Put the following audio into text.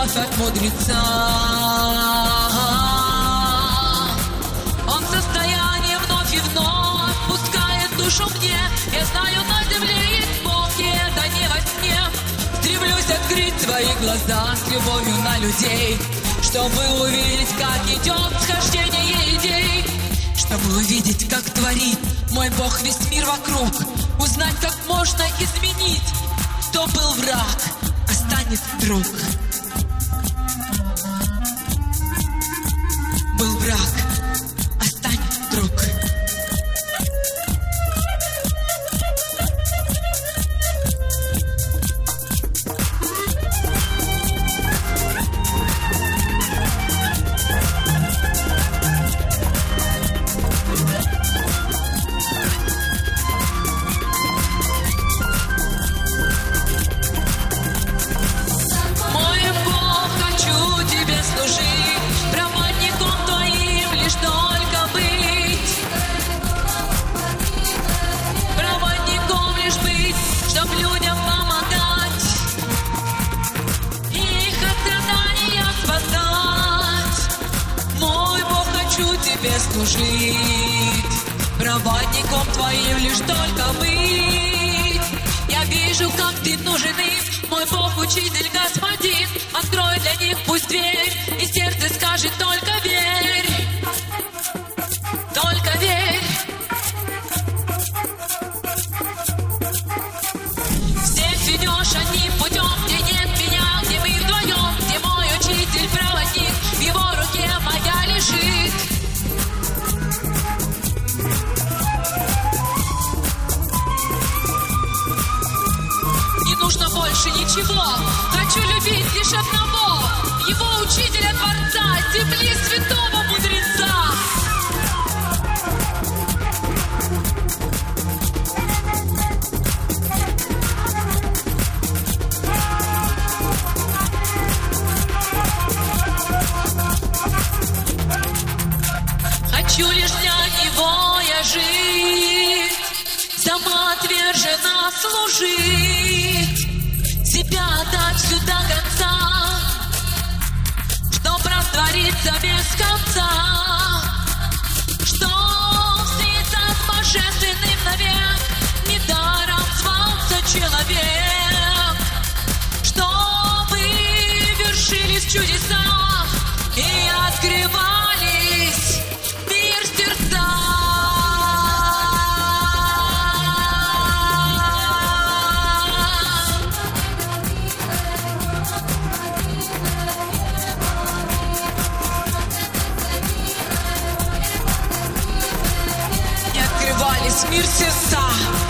любовь от мудреца. Он в состоянии вновь и вновь пускает душу мне. Я знаю, на земле есть Бог, и это не во сне. Стремлюсь открыть свои глаза с любовью на людей, чтобы увидеть, как идет схождение идей, чтобы увидеть, как творит мой Бог весь мир вокруг, узнать, как можно изменить. Кто был враг, станет друг. Был враг, станет друг. Служить, проводником твоим лишь только быть. Я вижу, как ты нужен им, мой Бог, учитель, господин. Открой для них пусть дверь, и сердце скажет только верь. Только верь. Всех ведешь одним путем, где нет меня, где мы вдвоем, где мой учитель, проводник, в его руке моя лежит. Больше ничего, хочу любить лишь одного, его учителя Творца, земли святого мудреца. Хочу лишь для него я жить, самоотверженно служить, себя отдать всю до конца, чтоб раствориться без конца, чтоб слиться с божественным навек, недаром звался человек, чтобы вершились чудеса и открывались мир сердца. Мир сердца.